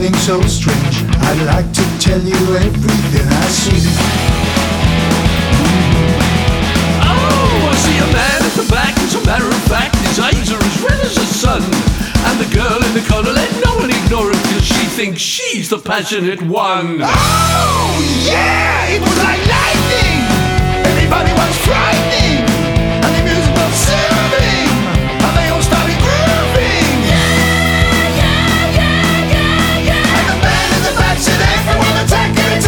something so strange. I'd like to tell you everything I see. Oh, I see a man at the back. As a matter of fact, his eyes are as red as the sun. And the girl in the corner, let no one ignore her, cause she thinks she's the passionate one. Oh, yeah! It was like lightning! Everybody was frightening!